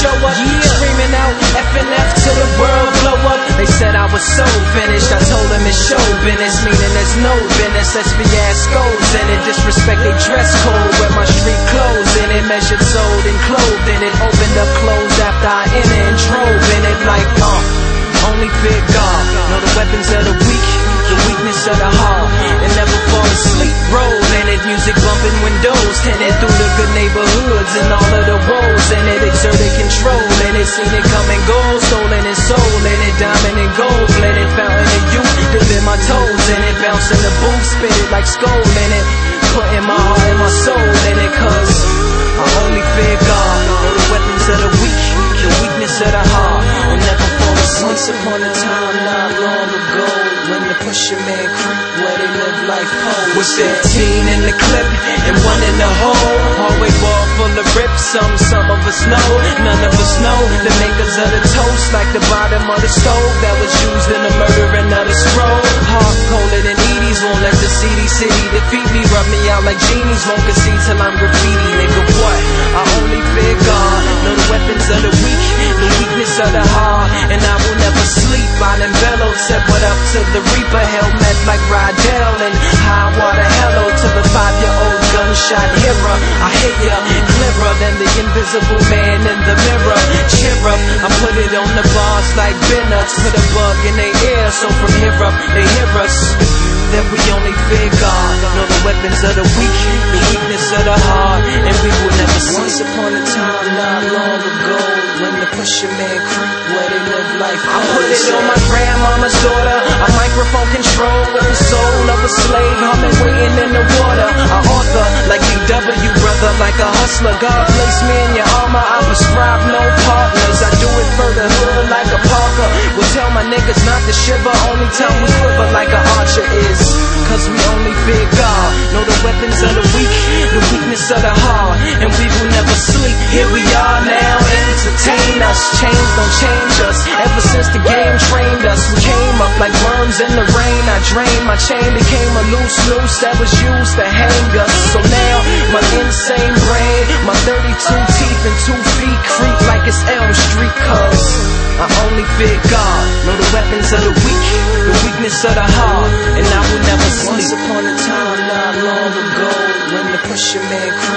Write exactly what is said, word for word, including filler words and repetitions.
show up, yeah. Screaming out F and F till the world blow up. They said I was so finished, I told them it's show business, meaning there's no business. Let's be assholes in it, disrespect they dress code, wear my street clothes in it, measured, sold, and clothed in it, opened up, closed after I enter and drove in it like, uh, only fear God, know the weapons of the weak, the weakness of the heart, and never fall asleep, roll in it, music bumping windows, tinted through the good neighborhoods and all of the woes in it, exerted control in it, seen it come and go, stolen and soul in it, diamond and gold, blended fountain of youth, dipping my toes in it, bouncing the booth, spit it like skull in it, putting my heart and my soul in it, cause I only fear God, know the weapons of the weak, the weakness of the heart, and never fall asleep. Once upon a time, not long ago, when the pusher man creep where they live life pose. Was fifteen in the clip and one in the hole. Hallway wall full of rips, some, some of us know, none of us know the makers of the toast, like the bottom of the stove that was used in the murdering of the scroll. Heart colder than Edie's, won't let the C D city defeat me, rub me out like genies, won't concede till I'm graffiti. Nigga, what? I only fear God, know the weapons of the weak, the weakness of the heart, and I will never sleep. I done bellowed, said what up to the reaper, helmet like Rydell, and high water hello to the five-year-old gunshot hero. I hit ya, clearer than the invisible man in the mirror. Cheer up, I put it on the bars like Bennuts, put a bug in their ear, so from here up they hear us. That we only fear God, know the weapons of the weak, the weakness of the heart, and we will never sleep. Once upon a time, not long ago, when the pusher man creep where they live life, I put it on my grandmama's daughter, a microphone control with the soul of a slave, humming, waiting in the water. I author like B W, brother, like a hustler. God placed me in your armor, I prescribe no partners. I do it for the hood like a Parker. Will tell my niggas not to shiver, only time we quiver like an archer is. Cause we only fear God, know the weapons of the weak, the weakness of the heart, and we will never sleep. Here we are now, entertain us, change don't change us. Ever since the game trained us, we came up like worms in the rain. I drained, my chain became a loose noose that was used to hang us. So now, my insane brain, my thirty-two teeth and two feet creep like it's Elm Street. Cause I only fear God, know the weapons of the weak, the weakness of the heart, and I will never sleep. Once upon a time, not long ago, when the pusher man creep